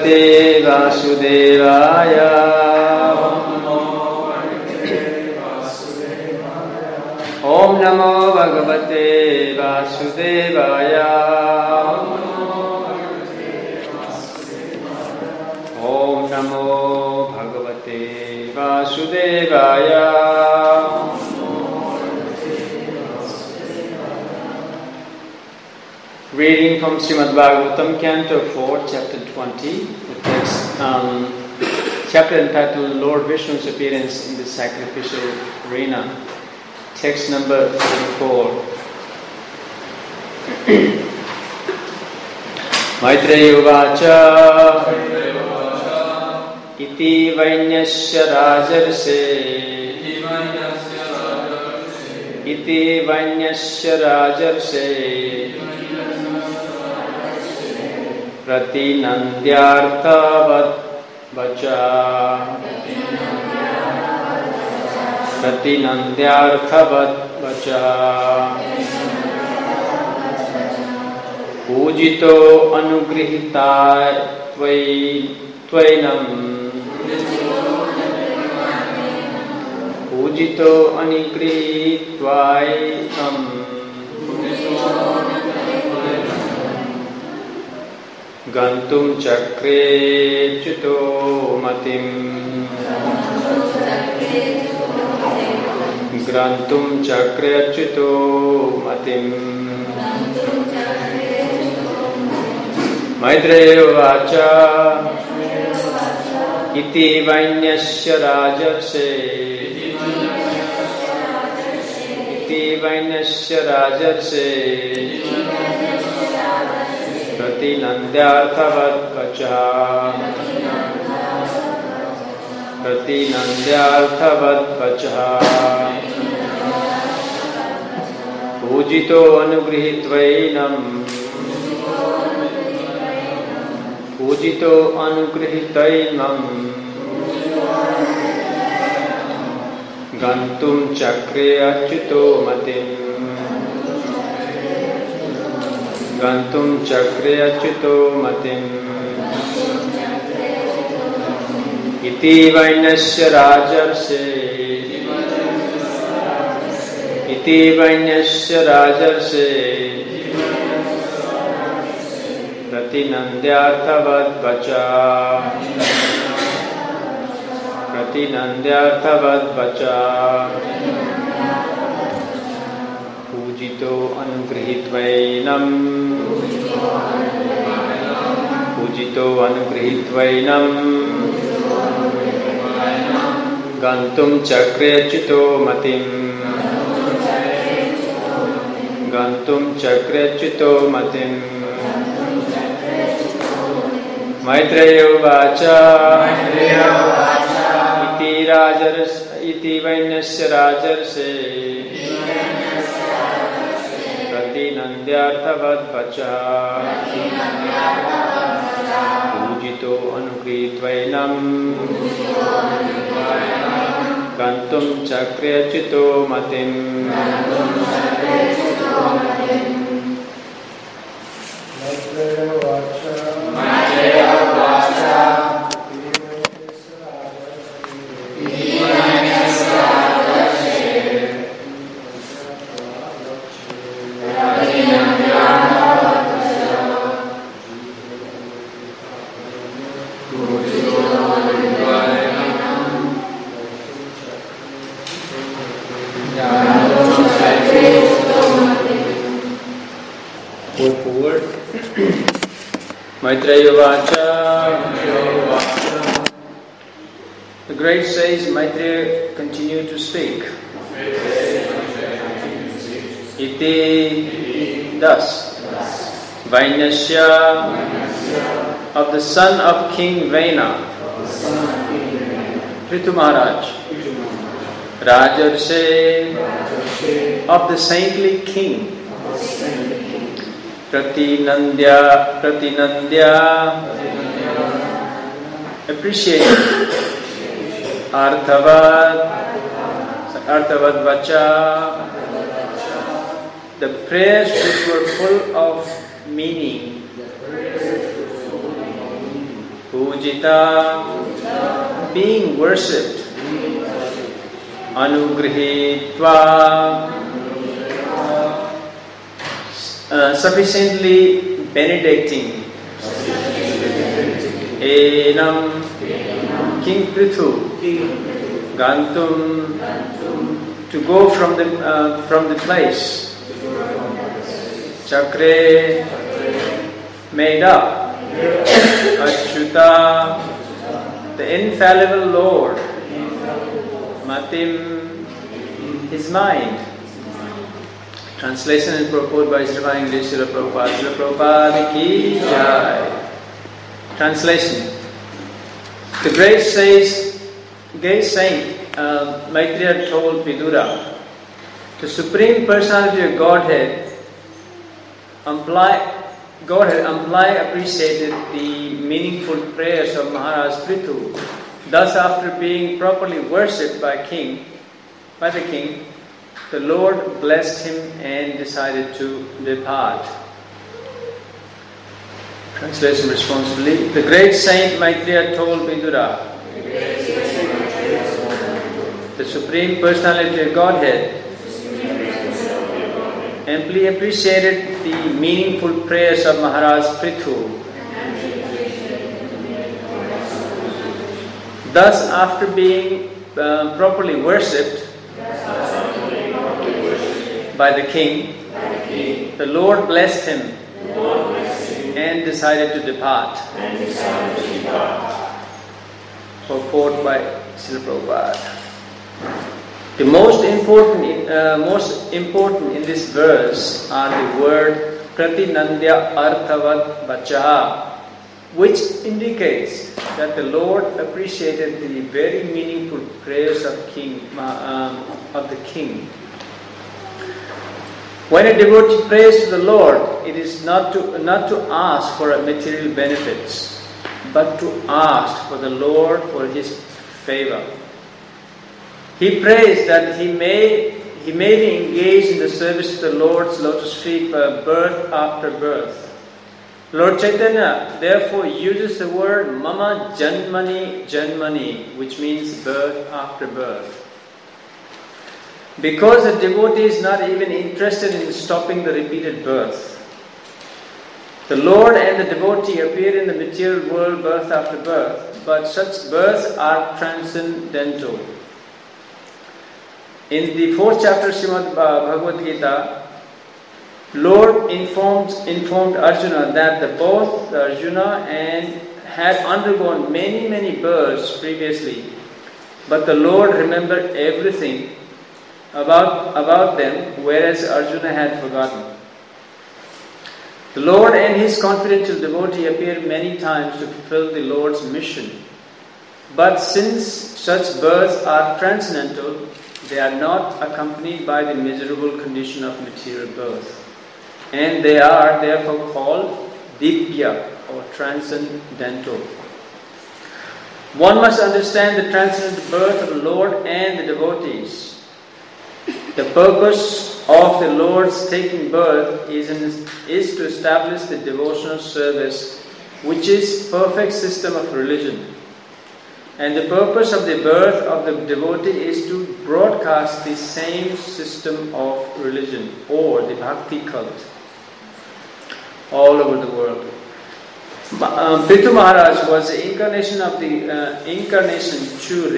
भगवते वासुदेवाय। ओम नमो भगवते वासुदेवाय। ओम नमो भगवते वासुदेवाय। Reading from Srimad Bhagavatam, Canto 4, Chapter 20, the text, chapter entitled Lord Vishnu's Appearance in the Sacrificial Arena. Text number 34. Maitreya Uvacha Iti Vainyasya Rajarse Iti Vainyasya Rajarse Pratinandyarthavat Vacha Pratinandyarthavat Vacha Pujito Anugrihitay Tvainam Pujito Anugrihitvainam Gantum Chakre Chito Matim Grantum Chakre Chito Matim Maitreya Vacha Iti Vainyasya Rajarse Iti Vainyasya Rajarse Pratinandyarthavat Vacha Pratinandyarthavat Vacha Pujito Anugrihitvainam Pujito Anugrihitainam Gantum Chakre Achyuto Matim Gantum Chakre Achyuto Matim Iti Vainyasya Rajarse Iti Vainyasya Rajarse Pratinandyarthavat Vacha Pratinandyarthavat Vacha Pujito Anugrihitvainam Pujito Anugrihitvainam Gantum Chakre Achyuto Matim Gantum Chakre Achyuto Matim Maitreya Vacha Iti Vainyasya Rajarse Pratinandyarthavat Vacha Pujito Anugrihitvainam Gantum Chakre Achyuto Matim Maitreya Vacha Maitreya Vacha. The great sage Maitreya continued to speak. Iti, thus, Vainyasya, of the son of King Vaina, Prithu Maharaj, Rajarse, of the saintly king, Pratinandya, appreciated, Arthavad Vacha, the prayers which were full of meaning. Pujita, being worshipped. Anugrihitva, sufficiently benedicting. Enam, King Prithu, Gantum, to go from the place. Chakre, made up. Achyuta, the infallible Lord. Matim, his mind. Translation and purport by His Divine Grace Srila Prabhupada. Srila Prabhupada ki jai. Translation. The great saint Maitreya told Vidura, the Supreme Personality of Godhead appreciated the meaningful prayers of Maharaj Prithu. Thus, after being properly worshipped by the king, the Lord blessed him and decided to depart. Translation responsibly. The great saint Maitreya told Vidura, the Supreme Personality of Godhead amply appreciated the meaningful prayers of Maharaj Prithu. Thus, after being properly worshipped by the king, the Lord blessed him and decided to depart. Purport by Srila Prabhupada. The most important in this verse are the word Pratinandya Arthavat Vachaha, which indicates that the Lord appreciated the very meaningful prayers of the king. When a devotee prays to the Lord, it is not to ask for material benefits, but to ask for the Lord for His favor. He prays that he may be engaged in the service of the Lord's lotus feet birth after birth. Lord Chaitanya therefore uses the word Mama Janmani Janmani, which means birth after birth. Because the devotee is not even interested in stopping the repeated birth. The Lord and the devotee appear in the material world birth after birth, but such births are transcendental. In the 4th chapter of Srimad Bhagavad Gita, Lord informed Arjuna that both Arjuna had undergone many births previously, but the Lord remembered everything about them, whereas Arjuna had forgotten. The Lord and His confidential devotee appear many times to fulfill the Lord's mission. But since such births are transcendental, they are not accompanied by the miserable condition of material birth. And they are therefore called Divya or transcendental. One must understand the transcendental birth of the Lord and the devotees. The purpose of the Lord's taking birth is to establish the devotional service, which is perfect system of religion. And the purpose of the birth of the devotee is to broadcast the same system of religion, or the bhakti cult, all over the world. Prithu Maharaj was the incarnation of the incarnation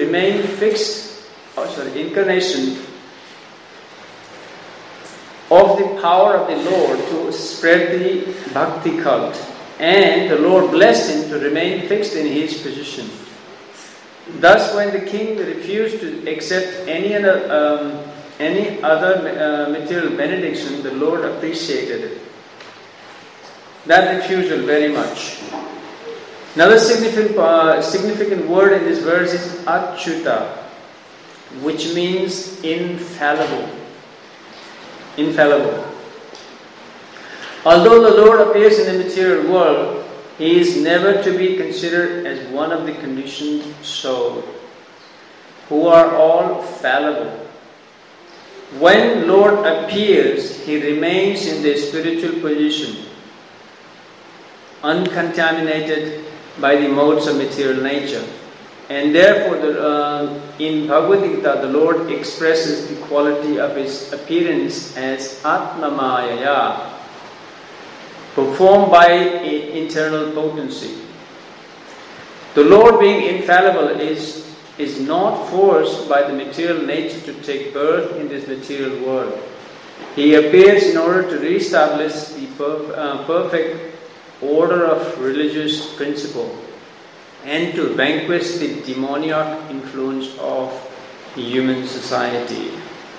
of the power of the Lord to spread the bhakti cult, and the Lord blessed him to remain fixed in his position. Thus, when the king refused to accept any other material benediction, the Lord appreciated it. That refusal very much. Another significant word in this verse is Achyuta, which means infallible. Infallible. Although the Lord appears in the material world, He is never to be considered as one of the conditioned souls, who are all fallible. When Lord appears, He remains in the spiritual position, uncontaminated, by the modes of material nature. And therefore, in Bhagavad Gita, the Lord expresses the quality of His appearance as Atma Mayaya, performed by internal potency. The Lord, being infallible, is not forced by the material nature to take birth in this material world. He appears in order to re-establish the perfect order of religious principle and to vanquish the demoniac influence of human society.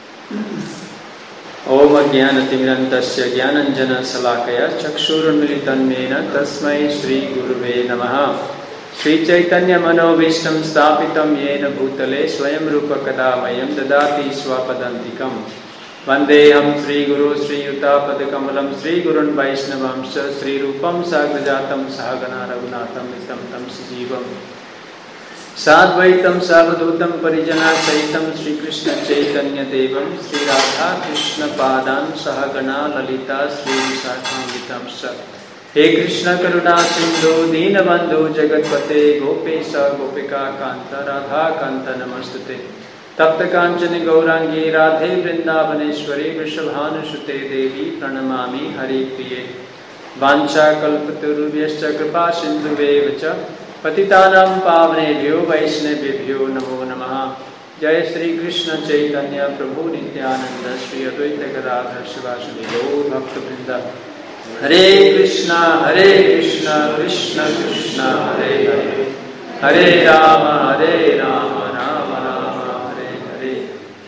Om Jnanatimirantasya Jnananjana Salakaya Chakshurunmilitan Mena Tasmai Sri Guruve Namaha. Sri Chaitanya Manovishtam Stapitam Yena Bhutale Swayam Rupa Kadamayam Dadati Swapadantikam. Vandeham Sri Guru Sri Yuta Padakamalam Sri Gurun Vaishnavam Sri Rupam Sagrajatam Sahagana Raghunatham Istam Tam Sijivam Sadvaitam Savadutam Parijana Saitam Sri Krishna Chaitanya Devam Sri Radha Krishna Padan Sahagana Lalita Sri Visakhamvitam He Krishna Karuna Sindhu Deenabandhu Jagatpate Gopesa Gopika Kanta Radha Kanta Namastute Tapta Kanchani Gaurangi Radhe Vrindavaneshwari Vrishabhanusute Devi Pranamami Hari Priye Vancha Kalpaturubhyascha Kripa Sindhuvevacha Patitanam Pavanebhyo Vaishnavebhyo Namo Namaha Jai Sri Krishna Chaitanya Prabhu Nityananda Sri Advaita Gadadhar Shivasadi Gaur Bhakta Vrinda Hare Krishna Krishna Krishna Hare Hare Hare Rama Rama Rama Hare Hare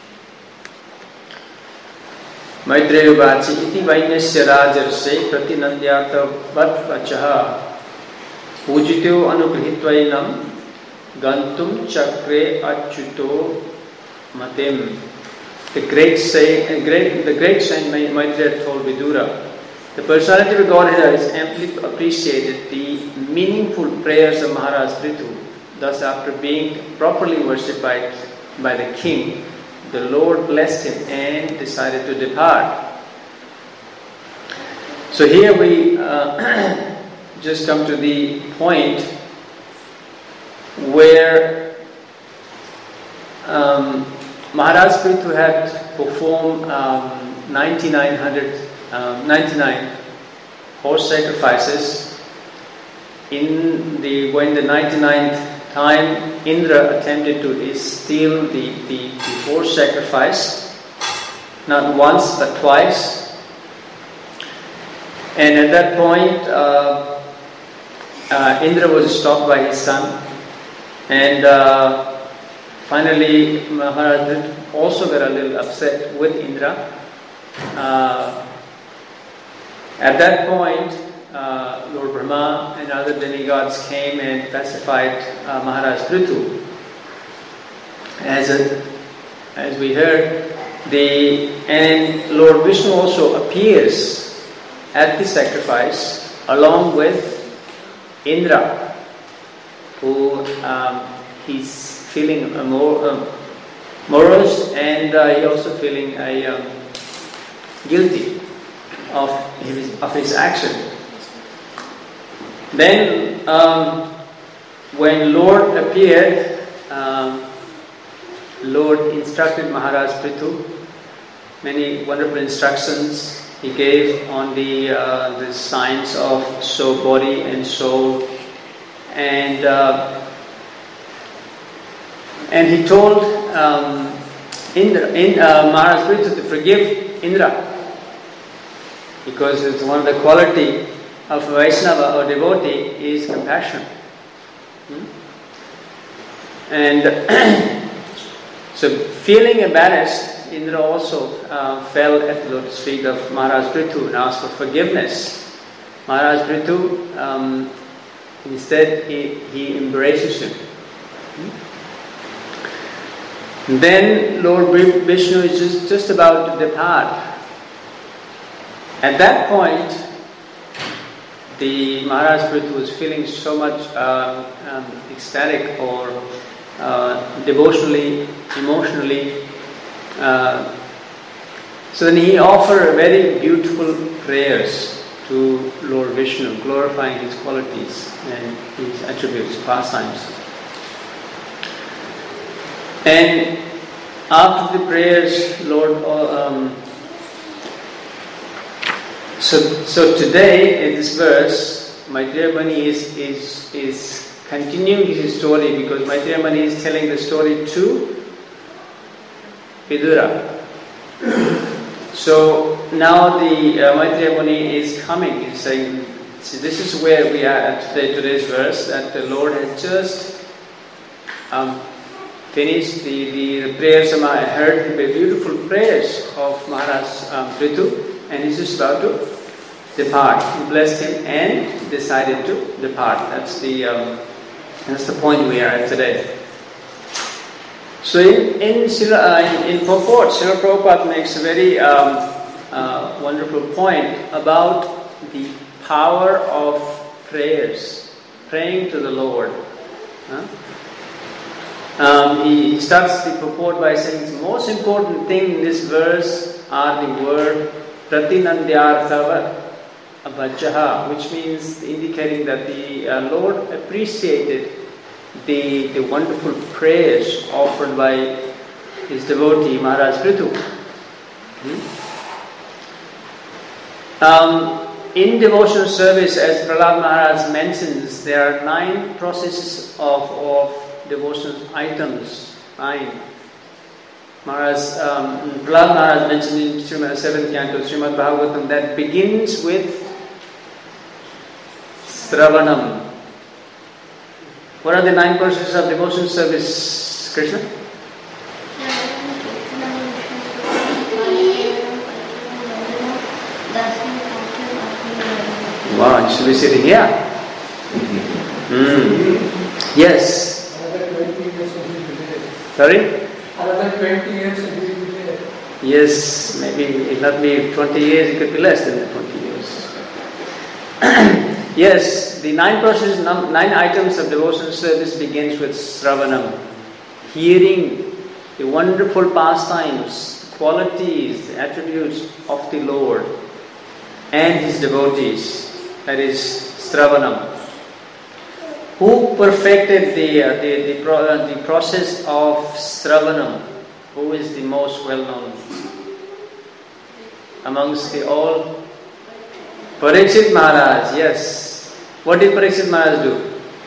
Maitreya Vachi iti Vainyasya Rajarse Pratinandyata Vatvachaha Pujityo Anugrihitvainam Gantum Chakre Achyuto Matem. The great saint Maitreya told Vidura, the personality of Godhead is amply appreciated the meaningful prayers of Maharaj Prithu. Thus, after being properly worshipped by the king, the Lord blessed him and decided to depart. So here we just come to the point where Maharaj Prithu had performed 99 horse sacrifices. When the 99th time, Indra attempted to steal the horse sacrifice, not once but twice. And at that point, Indra was stopped by his son, and finally Maharaj also got a little upset with Indra. At that point, Lord Brahma and other demigods came and pacified Maharaj Prithu. As we heard, and Lord Vishnu also appears at the sacrifice along with Indra, who he's feeling morose, and he also feeling guilty of his action. Then, when Lord appeared, Lord instructed Maharaj Prithu many wonderful instructions. He gave on the science of soul, body and soul, and he told Maharaj Prithu to forgive Indra, because it's one of the quality of Vaishnava or devotee is compassion. And so, feeling embarrassed, Indra also fell at the lotus feet of Maharaj Prithu and asked for forgiveness. Maharaj Prithu, instead, he embraces him. Then Lord Vishnu is just about to depart. At that point, the Maharaj Prithu was feeling so much ecstatic or devotionally, emotionally. So then he offered very beautiful prayers to to Lord Vishnu, glorifying his qualities and his attributes, pastimes. And after the prayers, Lord, so today in this verse, Maitreya Muni is continuing his story, because Maitreya Muni is telling the story to Vidura. So now the Maitreya Muni is coming. He's saying, see, this is where we are at today's verse, that the Lord has just finished the prayers. I heard the beautiful prayers of Maharaj Prithu, and he's just about to depart. He blessed him and decided to depart. That's the point we are at today. So in purport, Srila Prabhupada makes a very wonderful point about the power of prayers, praying to the Lord. He starts the purport by saying the most important thing in this verse are the word Pratinandyarthava Bhajaha, which means indicating that the Lord appreciated the wonderful prayers offered by his devotee Maharaj Prithu. In devotional service, as Prahlad Maharaj mentions, there are 9 processes of devotional items. 9. Prahlad Maharaj mentioned in 7th canto Srimad Bhagavatam that begins with Sravanam. What are the 9 processes of devotional service, Krishna? Wow, you should be sitting here. Yes. Sorry? Another 20 years it will be there. Yes, maybe it not be 20 years, it could be less than 20 years. Yes, the 9 processes, 9 items of devotional service begins with Sravanam. Hearing the wonderful pastimes, qualities, the attributes of the Lord and his devotees. That is Sravanam. Who perfected the process of Sravanam? Who is the most well known amongst the all? Parikshit Maharaj, yes. What did Parikshit Maharaj do?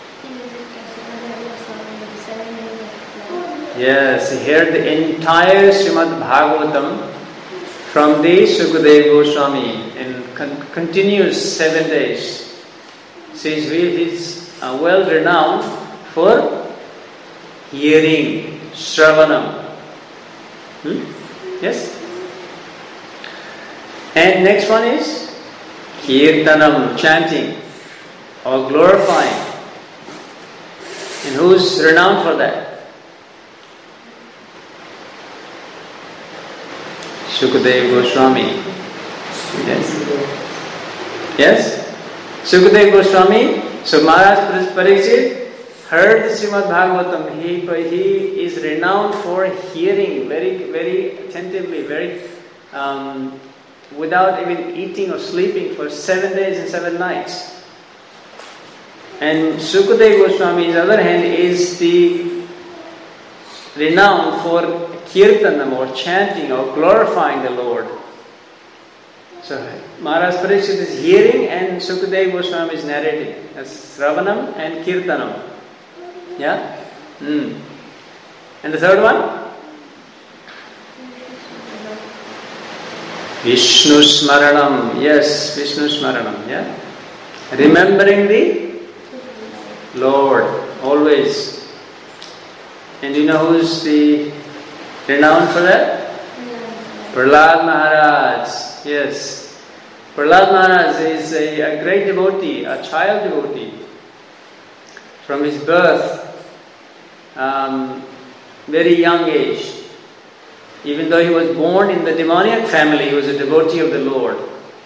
Yes, he heard the entire Srimad Bhagavatam from the Sukadeva Goswami and continues 7 days. So he's well renowned for hearing, Shravanam. Yes? And next one is Kirtanam, chanting or glorifying. And who's renowned for that? Sukadeva Goswami. Yes? Yes? Sukadeva Goswami. So Maharaj Parikshit heard the Srimad Bhagavatam. He is renowned for hearing very, very attentively, very without even eating or sleeping for 7 days and 7 nights. And Sukadeva Goswami, on the other hand, is renowned for kirtanam or chanting or glorifying the Lord. So Maharaj Parikshit is hearing and Sukadeva Goswami is narrating. That's Sravanam and Kirtanam. Yeah? And the third one? Vishnu Smaranam. Yes, Vishnu Smaranam. Yeah? Remembering the Lord always. And you know who's the renowned for that? Prahlad Maharaj. Yes. Prahlad Maharaj is a great devotee, a child devotee. From his birth, very young age. Even though he was born in the demoniac family, he was a devotee of the Lord.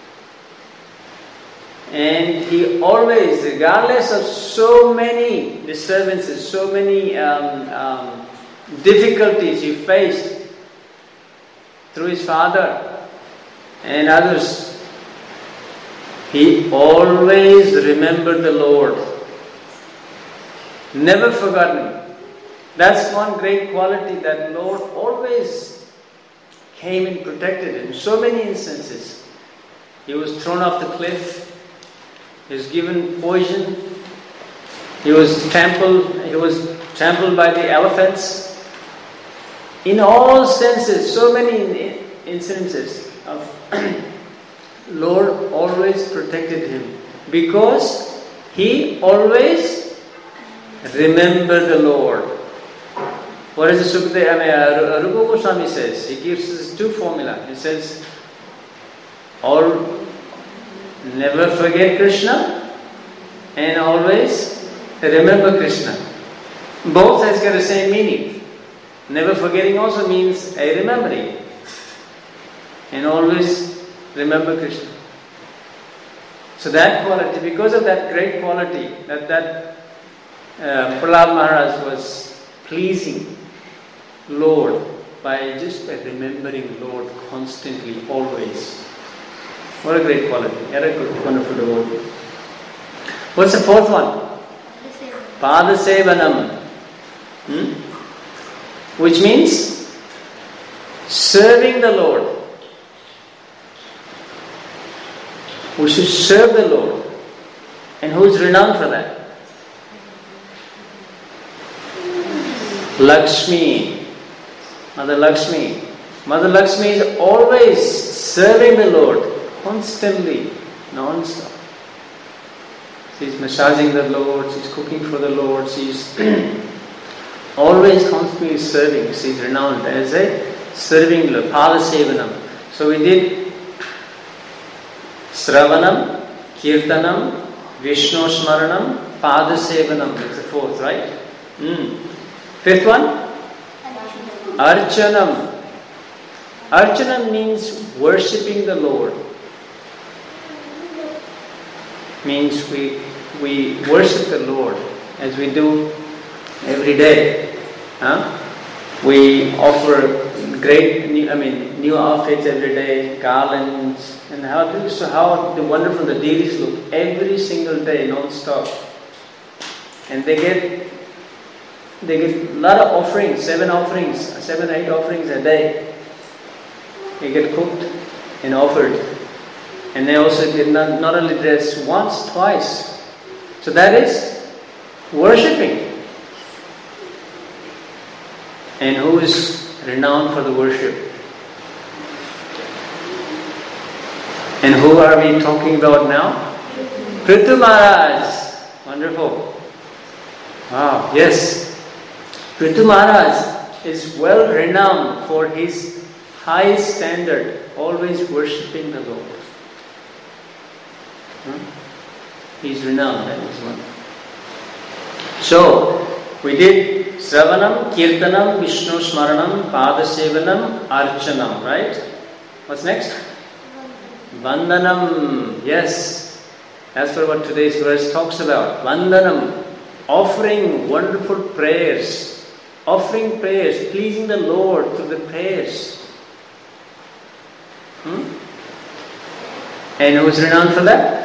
And he always, regardless of so many disturbances, so many difficulties he faced through his father and others, He always remembered the Lord. Never forgotten. That's one great quality, that Lord always came and protected him. So many instances. He was thrown off the cliff. He was given poison. He was trampled by the elephants. In all senses, so many incidences of Lord always protected him, because he always remembered the Lord. What is the Rupa Goswami says? He gives us two formula. He says, never forget Krishna and always remember Krishna. Both has got the same meaning. Never forgetting also means a remembering. And always remember Krishna. So that quality, because of that great quality, that Prahlad Maharaj was pleasing Lord by remembering Lord constantly, always. What a great quality. What a good, wonderful devotee. What's the fourth one? Padasevanam. Which means serving the Lord. We should serve the Lord. And who is renowned for that? Lakshmi. Mother Lakshmi. Mother Lakshmi is always serving the Lord. Constantly. Non-stop. She's massaging the Lord. She's cooking for the Lord. She's always constantly serving. She's renowned as a serving Lord. Padasevanam. So we did Sravanam, Kirtanam, Vishnu Smaranam, Padasevanam. That's the fourth, right? Fifth one? Archanam. Archanam means worshipping the Lord. Means we worship the Lord as we do every day. We offer new outfits every day, garlands, and how the wonderful the deities look every single day, non-stop. And they get a lot of offerings, 7, 8 offerings a day. They get cooked and offered. And they also get not only dress once, twice. So that is worshipping. And who is renowned for the worship? And who are we talking about now? Prithu Maharaj. Wonderful. Wow, yes. Prithu Maharaj is well renowned for his high standard, always worshipping the Lord. He's renowned, that is one. So, we did Sravanam, Kirtanam, Vishnu Smaranam, Padasevanam, Archanam, right? What's next? Vandanam. Yes. That's what today's verse talks about. Vandanam. Offering wonderful prayers. Offering prayers. Pleasing the Lord through the prayers. And who's renowned for that?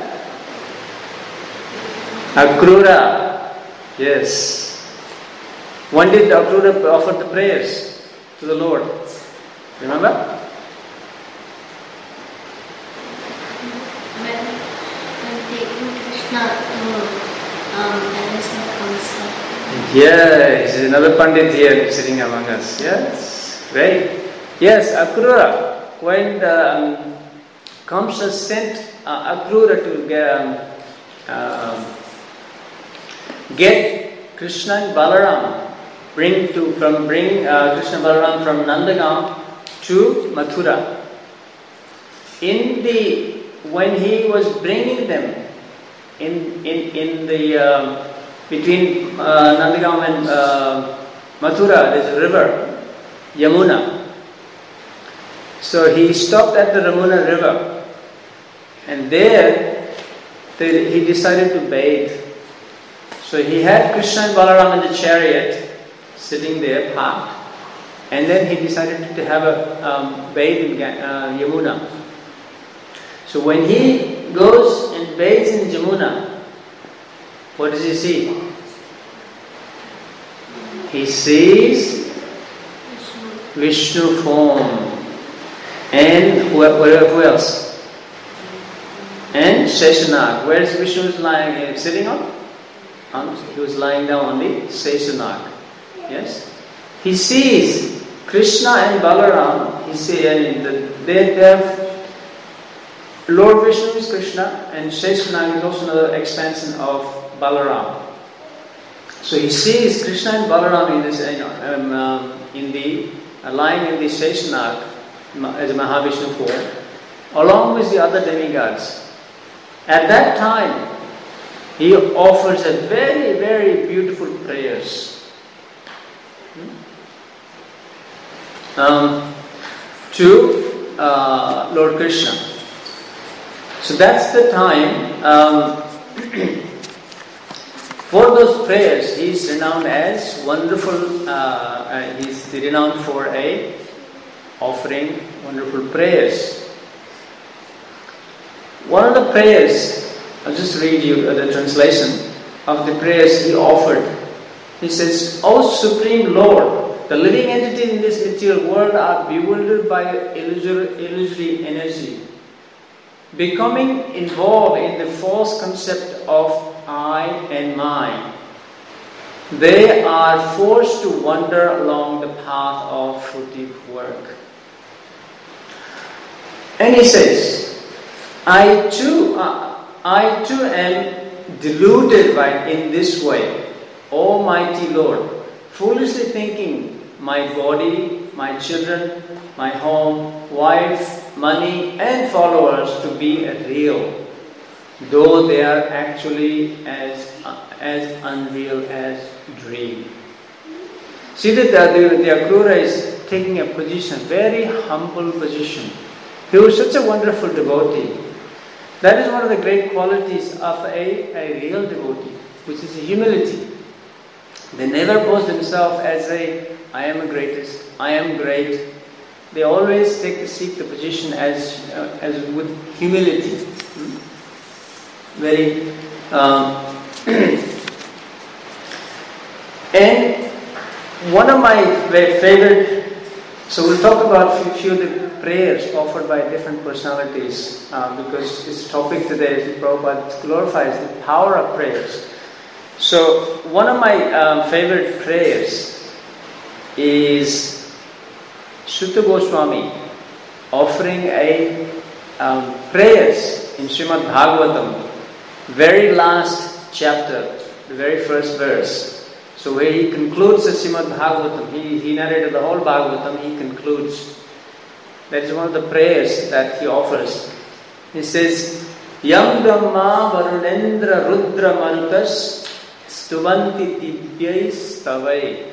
Akrura. Yes. When did Akrura offer the prayers to the Lord? Remember? When taking Krishna to Kamsa. Yes, another Pandit here sitting among us. Yes, great. Yes, Akrura. When Kamsa sent Akrura to get Krishna and Balaram, bring Krishna and Balaram from Nandagam to Mathura. When he was bringing them in the between Nandagam and Mathura, there's a river, Yamuna. So he stopped at the Yamuna river, and there he decided to bathe. So he had Krishna and Balaram in the chariot, sitting there, parked, and then he decided to have a bathe in Yamuna. So when he goes and bathes in Jamuna, what does he see? He sees Vishnu form. And who else? And Sheshanag. Where is Vishnu lying? Sitting on? He was lying down on the Sheshanag. Yes? He sees Krishna and Balaram. He sees, they have Lord Vishnu is Krishna, and Sheshanag is also another expansion of Balaram. So he sees Krishna and Balaram in this, lying in the Sheshanag as a Mahavishnu form, along with the other demigods. At that time, he offers a very, very beautiful prayers to Lord Krishna. So that's the time. For those prayers, he is renowned as wonderful. He is renowned for offering wonderful prayers. One of the prayers, I'll just read you the translation of the prayers he offered. He says, "O Supreme Lord, the living entities in this material world are bewildered by illusory energy, becoming involved in the false concept of I and mine. They are forced to wander along the path of fruitive work." And he says, I too am deluded in this way, Almighty Lord, foolishly thinking my body, my children, my home, wife, money and followers to be real, though they are actually as unreal as dream. See that the Akrura is taking a position, very humble position. He was such a wonderful devotee. That is one of the great qualities of a real devotee, which is humility. They never pose themselves as I am the greatest, I am great. They always seek the position as with humility. Very and one of my favorite. So we'll talk about a few of the prayers offered by different personalities because this topic today is Prabhupada glorifies the power of prayers. So one of my favorite prayers is Sutta Goswami offering prayers in Srimad Bhagavatam, very last chapter, the very first verse. So where he concludes the Srimad Bhagavatam, he narrated the whole Bhagavatam, he concludes. That is one of the prayers that he offers. He says, Yam Brahma Varunendra Rudra Manutas Stuvanti Divyai Stavai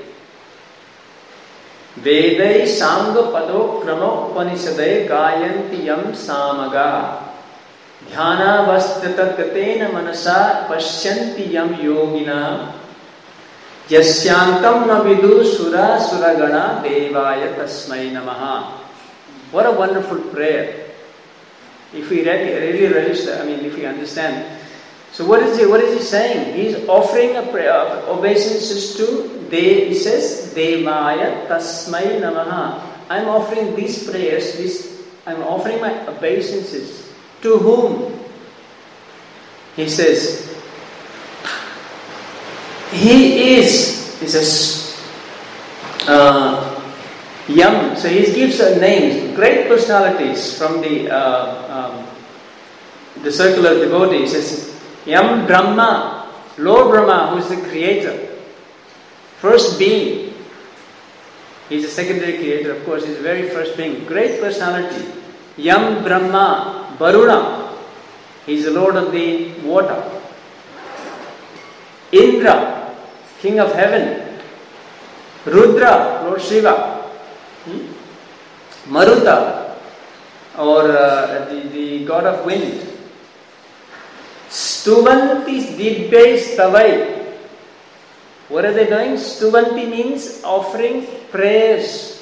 Vedai Sangha Pado Krama Upanishadai Gayanti Yam Samaga Dhyana Vastata Gatena Manasa Pashyanti Yam Yogina Yasyantam Navidu Sura Suragana Devaya Tasmai Namaha. What a wonderful prayer. If we really relish that, if we understand. So what is he saying? He is offering a prayer of obeisances to he says, Devaya Tasmai Namaha. I'm offering these prayers, I'm offering my obeisances. To whom? He says, he is Yam. So he gives names, great personalities from the circle of devotees. He says, Yam Brahma, Lord Brahma, who is the creator, first being. He's a secondary creator, of course, he's the very first being, great personality. Yam Brahma, Varuna, he's the Lord of the water. Indra, King of heaven. Rudra, Lord Shiva. Maruta, or the god of wind. Stuvanti Divyai Stavai. What are they doing? Stuvanti means offering prayers.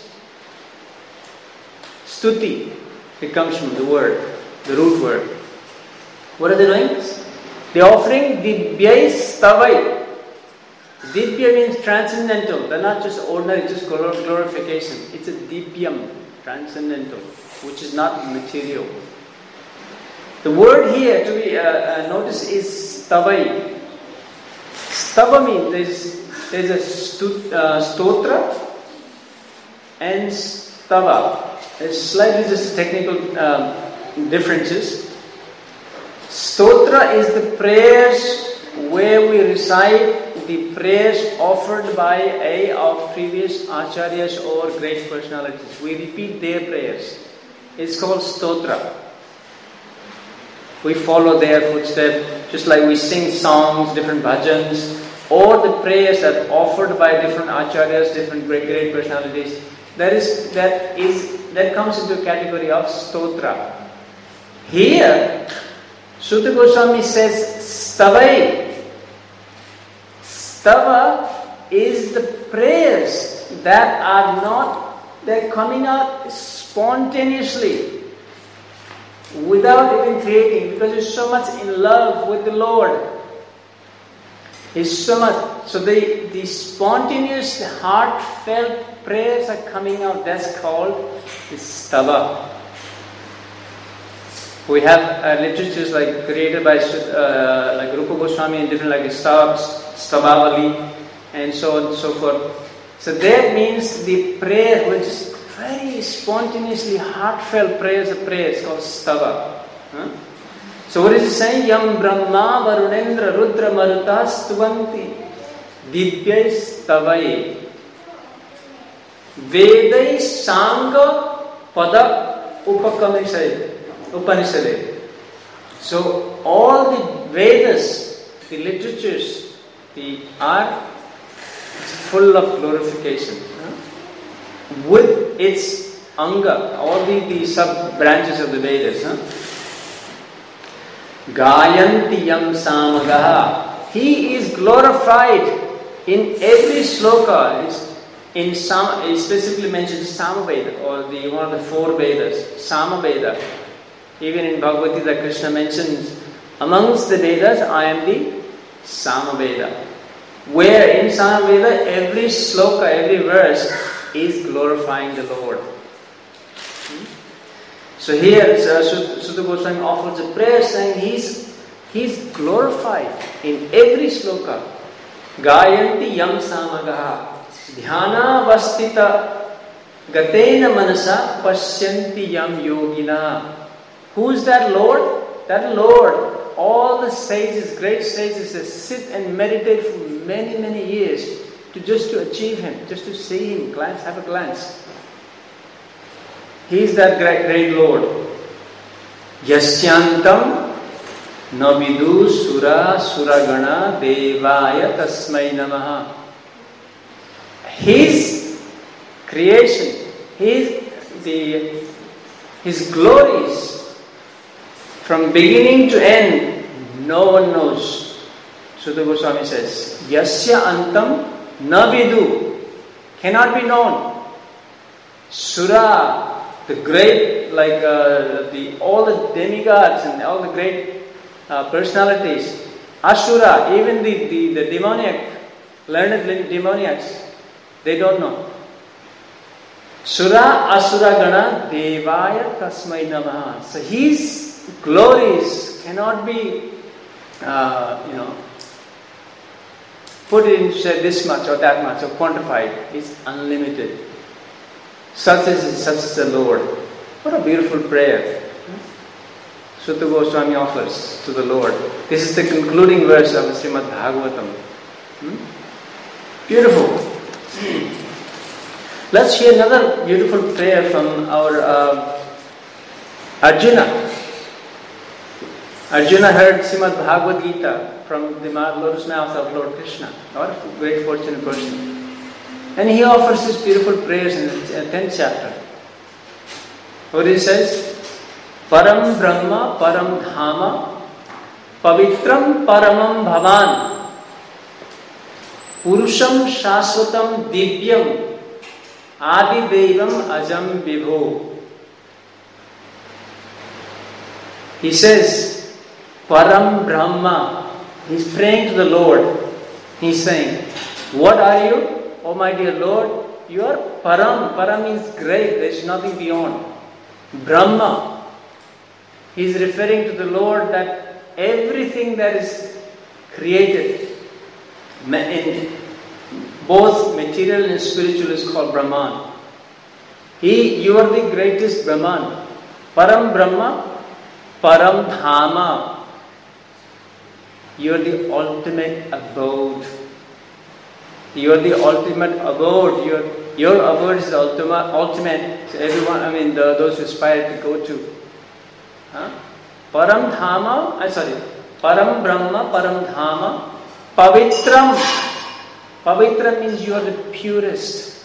Stuti, it comes from the root word. What are they doing? They are offering Divyai Stavai. Divya means transcendental. They're not just ordinary, just glorification. It's a Divyam, transcendental, which is not material. The word here to be noticed is Stavai. Stava means there's a stotra and stava. There's slightly just technical differences. Stotra is the prayers where we recite the prayers offered by our previous acharyas or great personalities. We repeat their prayers. It's called stotra. We follow their footsteps, just like we sing songs, different bhajans, or the prayers that are offered by different acharyas, different great personalities. That comes into the category of stotra. Here, Suta Goswami says stavai. Stava is the prayers they're coming out spontaneously, without even creating, because he's so much in love with the Lord. He's so much. So the spontaneous, heartfelt prayers are coming out. That's called the stava. We have literatures like created by like Rupa Goswami and different like Stavavali and so on and so forth. So that means the prayer which is very spontaneously heartfelt prayers called stava. So what is it saying? Yam Brahma Varunendra Rudra Maruta Stuvanti Divyai Stavai Vedai Sangha Pada Upanishade. So all the Vedas, the literatures, are full of glorification. With its anga, all the sub-branches of the Vedas. Gayanti Yam Samagaha. He is glorified in every sloka. It specifically mentions Samaveda, or one of the four Vedas, Samaveda. Even in Bhagavad Gita, Krishna mentions, amongst the Vedas, I am the Samaveda. Where in Samaveda, every sloka, every verse is glorifying the Lord. So here, Suta Goswami offers a prayer saying he's glorified in every sloka. Gayanti Yam Samagaha Dhyana Vastita Gatena Manasa Pashyanti Yam Yogina. Who's that Lord? That Lord, all the sages, great sages, sit and meditate for many, many years to achieve Him, just to see Him, have a glance. He is that great Lord. Yasyantam navidu suragana devaya tasmai namaha. His creation, His glories, from beginning to end, no one knows. Suta Goswami says, Yasya antam navidu, cannot be known. Sura, the great, all the demigods and all the great personalities. Asura, even the demoniac, learned demoniacs, they don't know. Sura Asura Gana Devaya Tasmai Namaha. So His glories cannot be, put in say this much or that much or quantified. It's unlimited. Such is the Lord. What a beautiful prayer Suta Goswami offers to the Lord. This is the concluding verse of Srimad Bhagavatam. Beautiful. Let's hear another beautiful prayer from our Arjuna. Arjuna heard Srimad Bhagavad Gita from the lotus mouth of Lord Krishna. What a great fortunate person. And he offers his beautiful prayers in the 10th chapter. What he says? Param Brahma Param Dhama Pavitram Paramam Bhavan Purusham Shaswatam Divyam Adi Devam Ajam Vibho. He says, Param Brahma. He's praying to the Lord. He's saying, what are you? Oh my dear Lord, you are Param. Param means great. There is nothing beyond. Brahma. He's referring to the Lord that everything that is created in both material and spiritual is called Brahman. You are the greatest Brahman. Param Brahma, Param Dhama. You are the ultimate abode. You are the ultimate abode. Your abode is the ultimate. So everyone, those who aspire to go to. Param Dhama, Param Brahma, Param Dhama, Pavitram. Pavitram means you are the purest.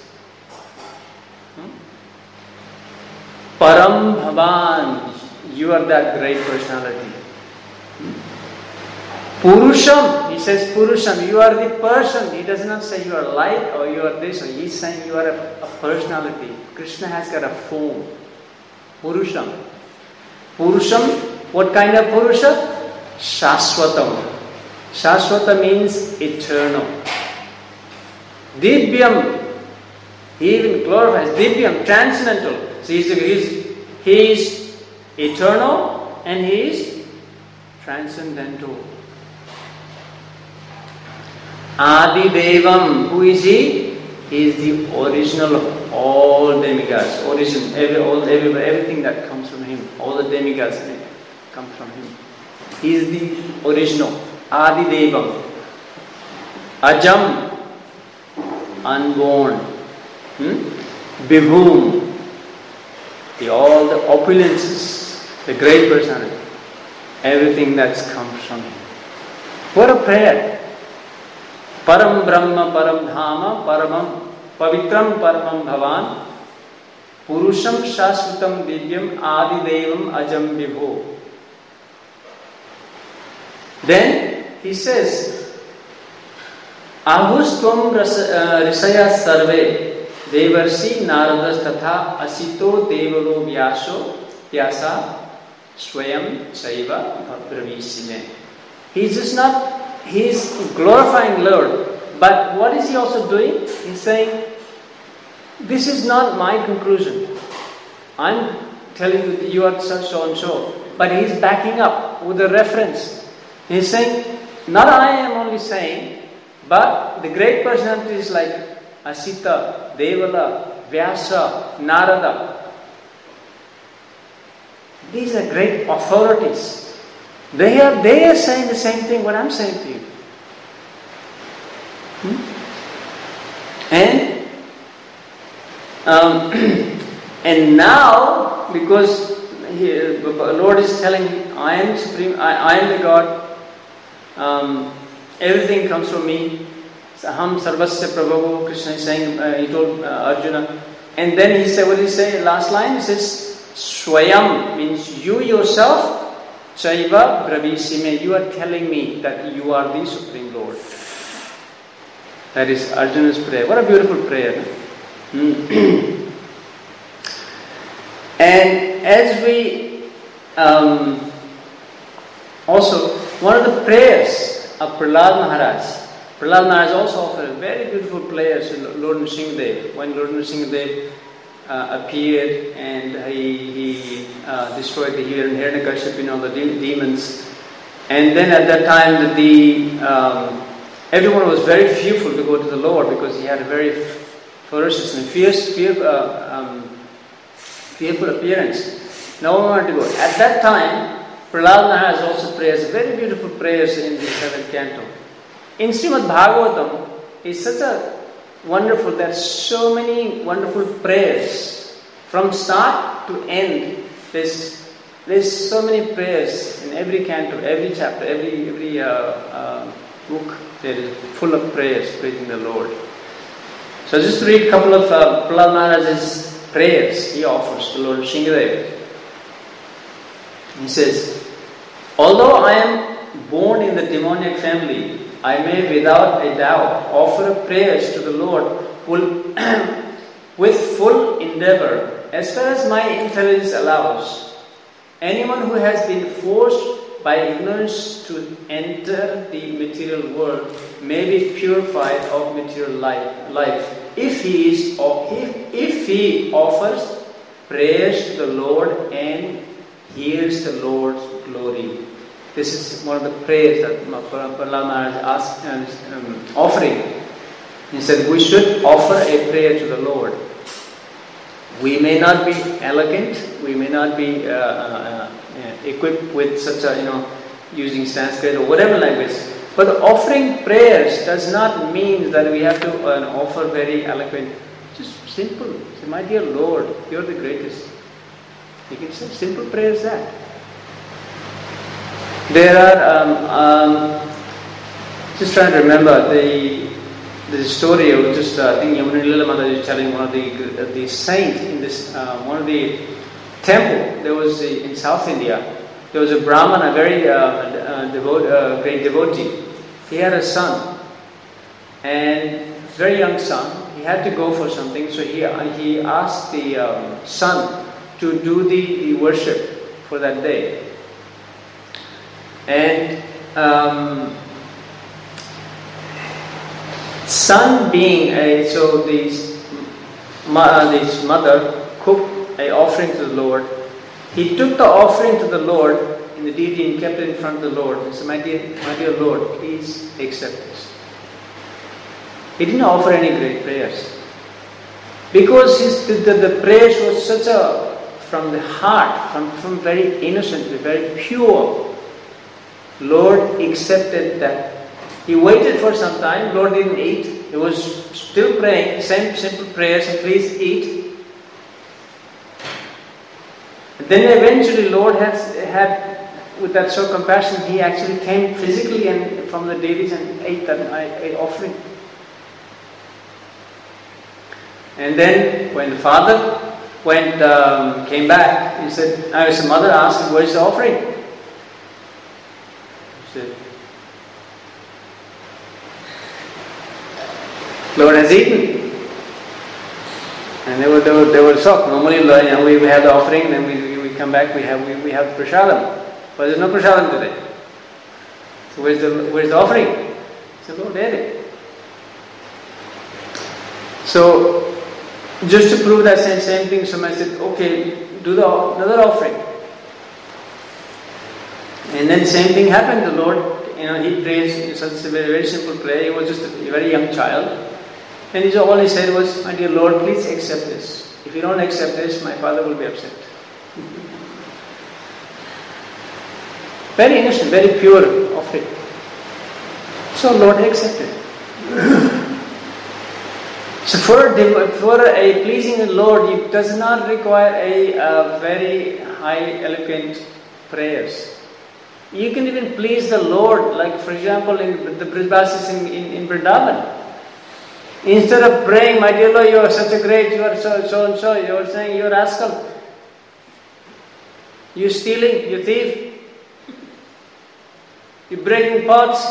Param Bhavan, you are that great personality. Purusham, he says Purusham, you are the person. He does not say you are light or you are this, or he's saying you are a personality. Krishna has got a form. Purusham. Purusham, what kind of Purusha? Shashvatam. Shashvata means eternal. Divyam, he even glorifies. Divyam, transcendental. So he is eternal and he is transcendental. Adi Devam, who is he? He is the original of all demigods. Everything that comes from him. All the demigods come from him. He is the original. Adi Devam. Ajam, unborn. Vibhum, all the opulences, the great personality. Everything that comes from him. What a prayer! Param Brahma, Param Dhama, Paramam, Pavitram Paramam Bhavan, Purusham Shashvatam Divyam Adi Devam Ajam Vibho. Then he says, Ahustvam Risaya Sarve Devarsi Naradas Tatha Asito Devalo Vyasa Swayam Saiva Bhabravisime. He's glorifying Lord, but what is he also doing? He's saying, this is not my conclusion. I'm telling you that you are such so and so. But he's backing up with a reference. He's saying, not I am only saying, but the great personalities like Asita, Devala, Vyasa, Narada. These are great authorities. They are saying the same thing what I'm saying to you. And now, because the Lord is telling me, I am supreme, I am the God, everything comes from me. Aham sarvasya prabhavu, Krishna is saying, he told Arjuna. And then he said, what did he say? Last line, he says, Swayam, means you yourself, Chaiva Bravisime, you are telling me that you are the Supreme Lord. That is Arjuna's prayer. What a beautiful prayer. And as we also, one of the prayers of Prahlad Maharaj also offered a very beautiful prayer to Lord Nrsimhadev. When Lord Nrsimhadev appeared and he destroyed the Hiranyakashipu, the demons. And then at that time everyone was very fearful to go to the Lord because he had a very ferocious and fearful appearance. No one wanted to go. At that time, Prahlad Maharaj also prays very beautiful prayers in the 7th canto. In Srimad Bhagavatam, is such a wonderful, there's so many wonderful prayers. From start to end, there's so many prayers in every canto, every chapter, every book. There is full of prayers praising the Lord. So just to read a couple of Prahlad Maharaj's prayers he offers to Lord Nrsimhadev. He says, although I am born in the demoniac family, I may without a doubt offer prayers to the Lord with full endeavor as far as my intelligence allows. Anyone who has been forced by ignorance to enter the material world may be purified of material life if he offers prayers to the Lord and hears the Lord's glory. This is one of the prayers that Prahlad Maharaj asked offering. He said we should offer a prayer to the Lord. We may not be eloquent, we may not be equipped with such a, using Sanskrit or whatever language. But offering prayers does not mean that we have to offer very eloquent. Just simple. Say, my dear Lord, you're the greatest. You can say simple prayers that. There are, just trying to remember the story of I think Yamuna Lila Mata is telling one of the saint in this, one of the temple, there was in South India, there was a Brahman, a very great devotee. He had a son, and very young son. He had to go for something, so he asked the son to do the worship for that day. And son being this mother cooked an offering to the Lord. He took the offering to the Lord in the deity and kept it in front of the Lord. He said, my dear Lord, please accept this. He didn't offer any great prayers. Because the prayers was such from the heart, from very innocent, very pure. Lord accepted that. He waited for some time, Lord didn't eat. He was still praying, same simple prayers, please eat. Then eventually Lord had with that so compassion, he actually came physically and from the deities and ate that offering. And then when the father came back, he said, his mother asked him, where's the offering? He said, Lord has eaten. And they were shocked. Normally, we have the offering, then we come back, we have prasadam. But there's no prasadam today. So where's the offering? He said, Lord ate it. So just to prove that same thing, somebody said, okay, do another offering. And then same thing happened. The Lord, he prays in such a very simple prayer. He was just a very young child. And all he said was, my dear Lord, please accept this. If you don't accept this, my father will be upset. Very innocent, very pure offering. So Lord accepted. So for a pleasing Lord, it does not require a very high eloquent prayers. You can even please the Lord, like for example in the Brajbasis in Vrindavan. Instead of praying, my dear Lord, you are such a great, you are so and so, you are saying you are rascal. You stealing, you thief. You breaking pots.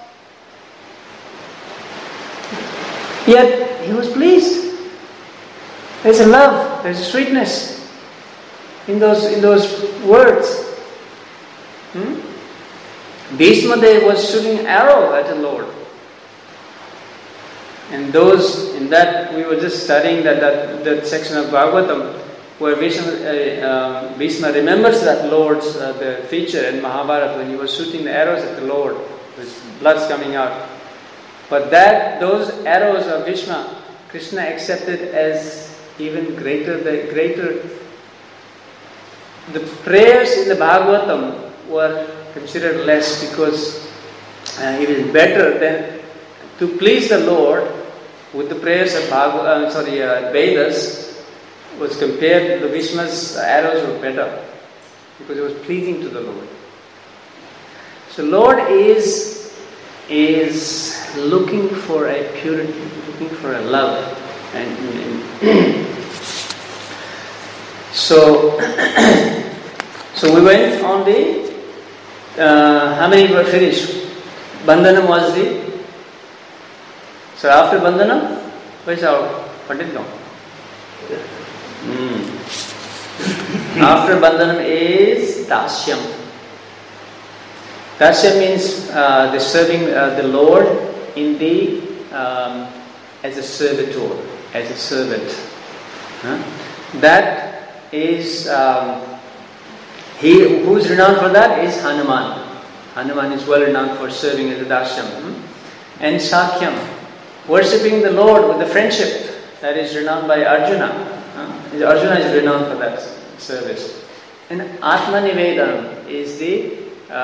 Yet he was pleased. There's a love, there's a sweetness in those words. Bhishmadev was shooting arrow at the Lord. And in that we were just studying that section of Bhagavatam where Bhishma remembers that Lord's the feature in Mahabharata when he was shooting the arrows at the Lord, with blood's coming out. But those arrows of Bhishma, Krishna accepted as even greater. The prayers in the Bhagavatam were considered less because it is better than to please the Lord with the prayers of Vedas was compared to the Bhishma's arrows were better because it was pleasing to the Lord. So Lord is looking for a purity, looking for a love, and so we went on the how many were finished? Bandhanam was so after Bandhanam, where's our Pandit gone? After Bandhanam is Dasyam. Dasya means the serving the Lord in the as a servitor, as a servant. That is he who is renowned for that is Hanuman. Hanuman is well renowned for serving as a Dasyam. And Sakyam, worshipping the Lord with the friendship, that is renowned by Arjuna. Arjuna is renowned for that service. And Atmanivedanam is the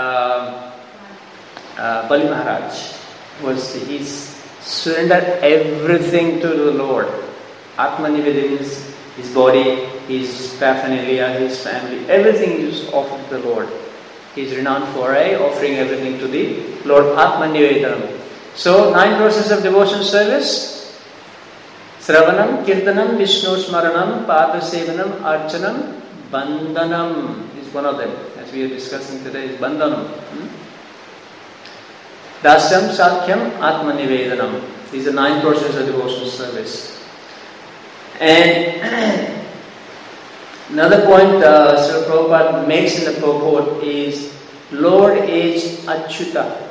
Bali Maharaj. He surrendered everything to the Lord. Atmanivedanam is his body, his paraphernalia, his family, everything is offered to the Lord. He is renowned for offering everything to the Lord. Atmanivedanam. So 9 processes of devotion service. Sravanam, Kirtanam, Vishnu Smaranam, Padasevanam, Archanam, Bandhanam is one of them. As we are discussing today is Bandhanam. Dasyam, Sakyam, Atmanivedanam. These are 9 processes of devotional service. And another point Srila Prabhupada makes in the purport is Lord is Achyuta.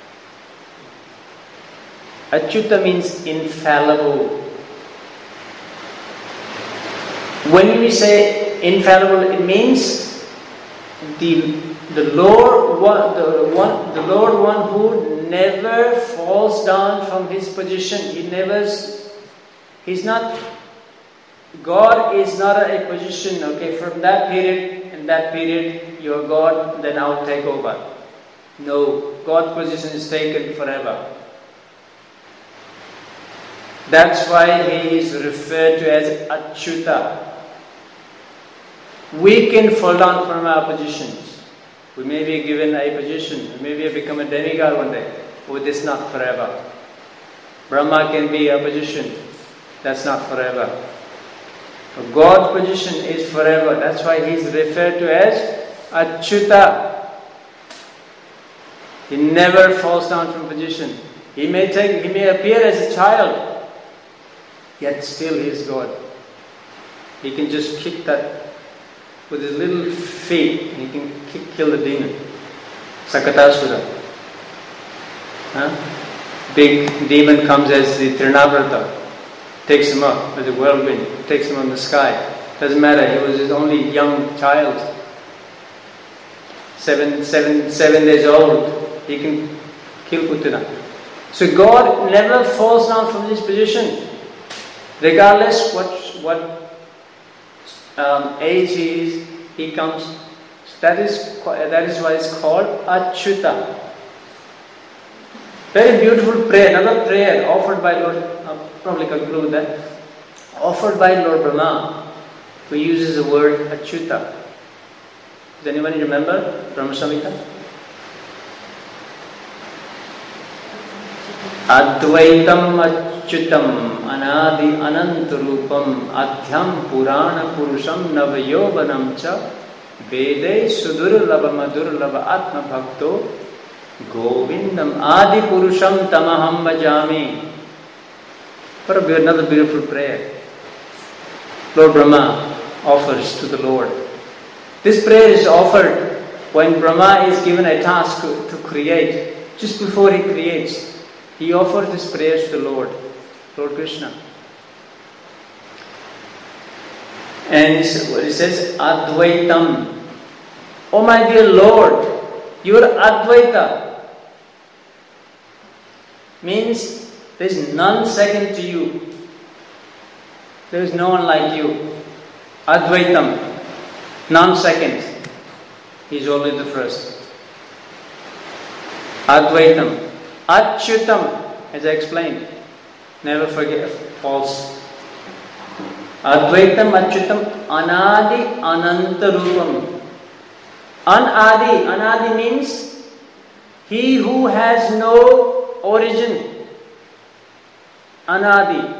Achyuta means infallible. When we say infallible, it means the Lord one who never falls down from his position. God is not a position, okay, from that period, in that period, you're God, then I'll take over. No, God's position is taken forever. That's why he is referred to as Achyuta. We can fall down from our positions. We may be given a position, we may become a demigod one day, but it is not forever. Brahma can be a position, that's not forever. But God's position is forever. That's why he is referred to as Achyuta. He never falls down from position. He may appear as a child, yet still he is God. He can just kick that with his little feet. He can kill the demon. Sakatasura. Big demon comes as the Trinavrata. Takes him up with the whirlwind, takes him on the sky. Doesn't matter, he was his only young child. 7 days old, he can kill Putana. So God never falls down from his position. Regardless what age he is, he comes. So that is why it's called Achyuta. Very beautiful prayer, another prayer offered by Lord, I'll probably conclude that, offered by Lord Brahma, who uses the word Achyuta. Does anybody remember Brahma Samhita? Advaitam Achyutam Anadi Anantarupam Adhyam Purana Purusham Navayovanam Cha Vede Sudurlava Madurlava Atma Bhakto Govindam Adi Purusham Tamaham Bhajami. What another beautiful prayer Lord Brahma offers to the Lord. This prayer is offered when Brahma is given a task to create. Just before he creates, he offers this prayer to the Lord Krishna. And he says, Advaitam. Oh my dear Lord, you are Advaita. Means there is none second to you. There is no one like you. Advaitam. None second. He is only the first. Advaitam. Achyutam. As I explained. Never forget false. Advaitam, Achyutam, Anadi, Anantarupam. Anadi. Anadi means he who has no origin. Anadi.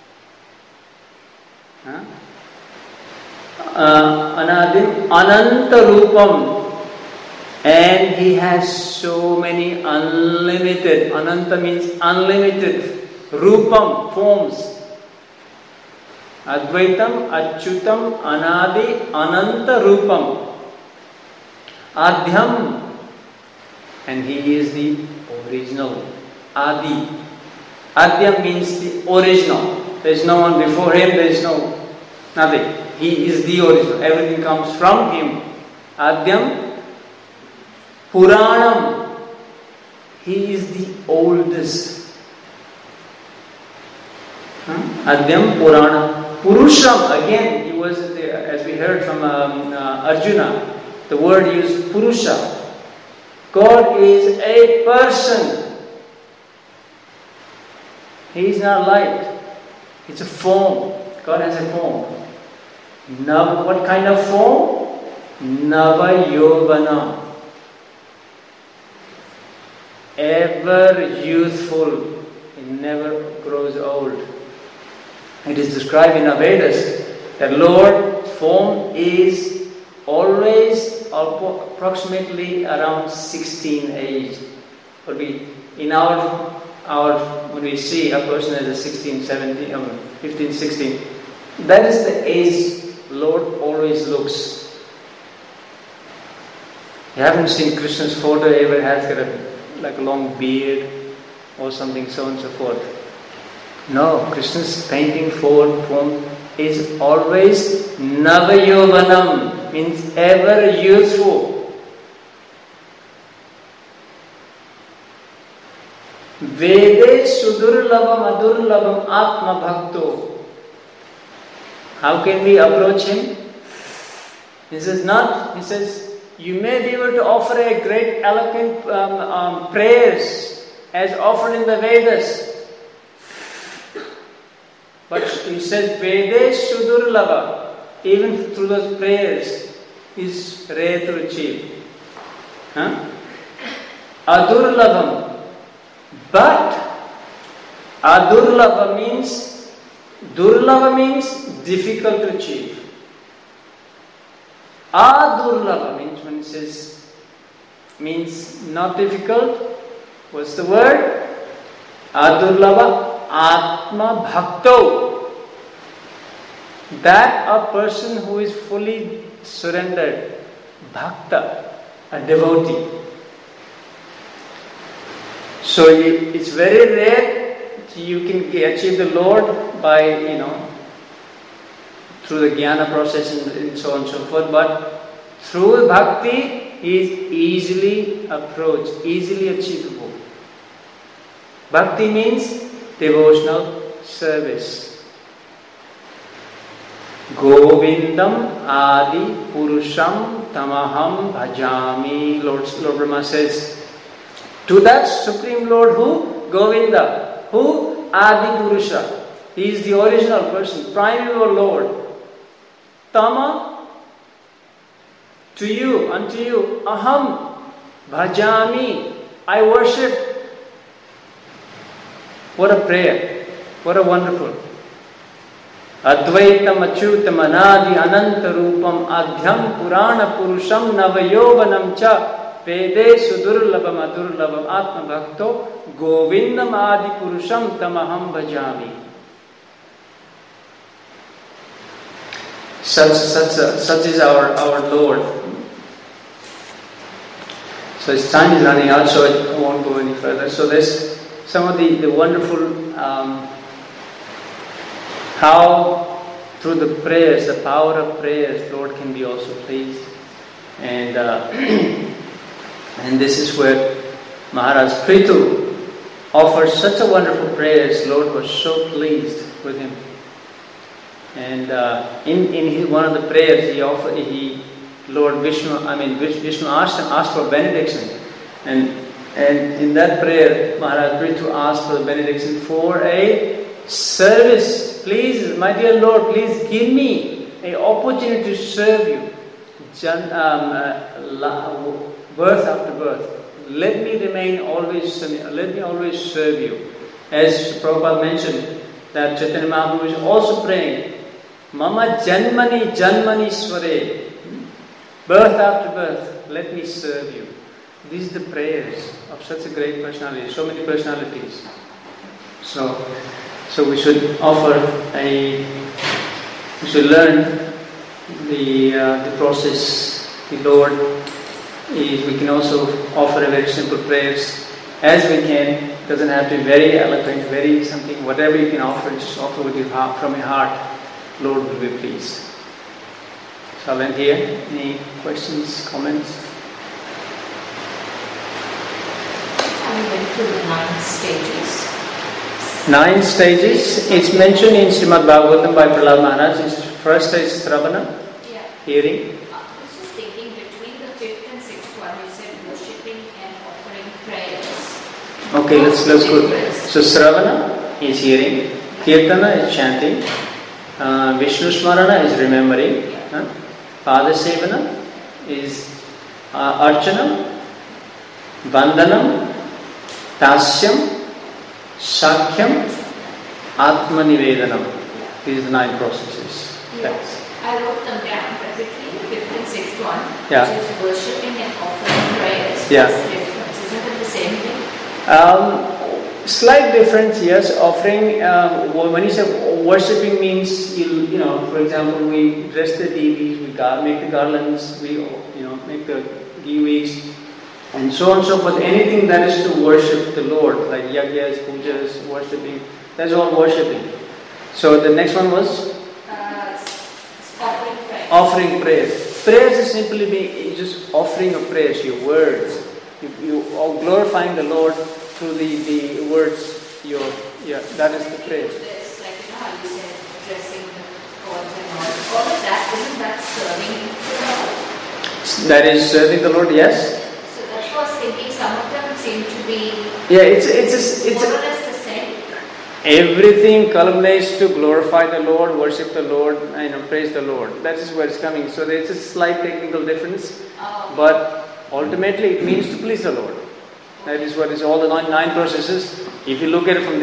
Anadim, Anantarupam. And he has so many unlimited. Ananta means unlimited. Rupam, forms. Advaitam, Achyutam, Anadi, Ananta Rupam. Adhyam. and He is the original. Adi. Adyam means the original. There is no one before Him, there is nothing. He is the original. Everything comes from Him. Adyam Puranam. He is the oldest. Adyam Puranam. Purusham, again, he was, as we heard from Arjuna, the word used Purusha. God is a person. He is not light. It's a form. God has a form. What kind of form? Nava Yovana. Ever youthful. It never grows old. It is described in the Vedas that Lord's form is always approximately around 16 age. But in our when we see a person as a 16, 17, 15, 16, that is the age Lord always looks. You haven't seen Krishna's photo ever has got a long beard or something, so on and so forth. No, Krishna's painting form is always Navayovanam, means ever youthful. Vede Sudurlabam Adurlabam Atma Bhakto. How can we approach Him? He says, you may be able to offer a great eloquent prayers as offered in the Vedas. But he says, Vede Sudurlabha, even through those prayers, is rare to achieve. Adurlabham. But Adurlabha means, Durlabha means difficult to achieve. Adurlabha means, when it says, means not difficult, what's the word? Adurlabha. Atma Bhakto. That a person who is fully surrendered. Bhakta, a devotee. So it's very rare you can achieve the Lord by, through the jnana process and so on and so forth. But through bhakti, he is easily approached, easily achievable. Bhakti means devotional service. Govindam Adi Purusham Tamaham Bhajami. Lord Brahma says, to that Supreme Lord who? Govinda. Who? Adi Purusha. He is the original person, primary Lord. Tama, to you, unto you. Aham, Bhajami, I worship. What a prayer. What a wonderful. Advaitam achyutam anadi ananta rupam adhyam purana purusham navayovanam cha Vede Sudurlabham Adurlabham Atma Bhakto Govindam Adi Purusham Tamaham Bhajami. Such is our Lord. So his time is running out, so I won't go any further. So there's some of the wonderful how through the prayers, the power of prayers, Lord can be also pleased. And this is where Maharaj Prithu offered such a wonderful prayers. Lord was so pleased with him. And in one of the prayers, Lord Vishnu asked for benediction. And in that prayer, Maharaj Prithu asked for the benediction for a service. Please, my dear Lord, please give me an opportunity to serve you. Birth after birth. Let me always serve you. As Prabhupada mentioned, that Chaitanya Mahaprabhu is also praying, Mama Janmani Janmani Sware. Birth after birth, let me serve you. These are the prayers of such a great personality, so many personalities. So we should we should learn the process. The Lord we can also offer a very simple prayers as we can. Doesn't have to be very eloquent, very something. Whatever you can offer, just offer with your heart, from your heart. Lord will be pleased. So I'll end here. Any questions, comments? We went through the 9 stages. 9 stages. It's mentioned in Srimad Bhagavatam by Prahlad Maharaj. First stage is Sravana, Yeah. hearing. I was just thinking between the 5th and 6th one, you said worshipping and offering prayers. Okay, let's go. So Sravana is hearing, Kirtana is chanting, Vishnu Smarana is remembering, Padasevana is Archana, Vandanam, Tasyam, Sakhyam, Atma Nivedanam. These are the 9 processes. Yeah. I wrote them down, but between the 5th and 6th one, Yeah. which is worshipping and offering prayers, Yeah. what's the difference? Isn't it the same thing? Slight difference, yes. Offering, when you say worshipping means, you know, for example, we dress the deities, we make the garlands, we make the givis, and so on and so forth. Anything that is to worship the Lord, like yagyas, pujas, worshipping, that's all worshipping. So the next one was Offering prayers. offering prayers. Prayers is simply being just offering of prayers, your words. You are glorifying the Lord through the words. That is the praise. This, like, you know how you said dressing the gods and all of that, isn't that serving the Lord? That is serving the Lord, yes. So that's what I was thinking. Some of them seem to be Yeah, it's more or less the same. everything culminates to glorify the Lord, worship the Lord, and praise the Lord. That is where it's coming. So there's a slight technical difference, but ultimately it means to please the Lord. That is what is all the 9 processes. If you look at it from the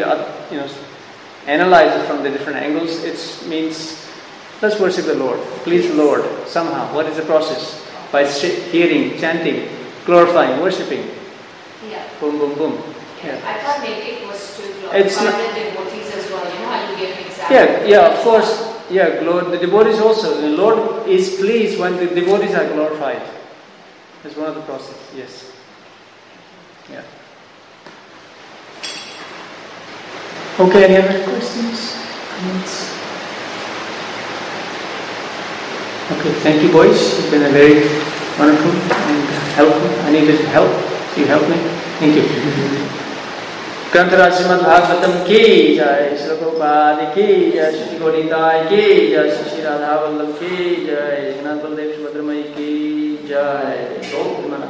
analyze it from the different angles, it means let's worship the Lord, please the Lord somehow. What is the process? By hearing, chanting, glorifying, worshipping. Yeah. Boom, boom, boom. Yeah. I thought maybe it was to It's glorify not- the devotees as well. You know how you gave an example. Yeah, of course. Yeah, the devotees also. The Lord is pleased when the devotees are glorified. That's one of the processes. Yes. Yeah. Okay, any other questions? Comments? Okay, thank you, boys. It's been a very wonderful and helpful. I needed help. So you helped me. Thank you. ग्रंथराज Shrimad Bhagavatam की जय, श्री प्रभुपाद की जय, श्री गौरीताय की जय, श्री राधा वल्लभ की जय, जगन्नाथ बलदेव सुभद्रमयी की जय।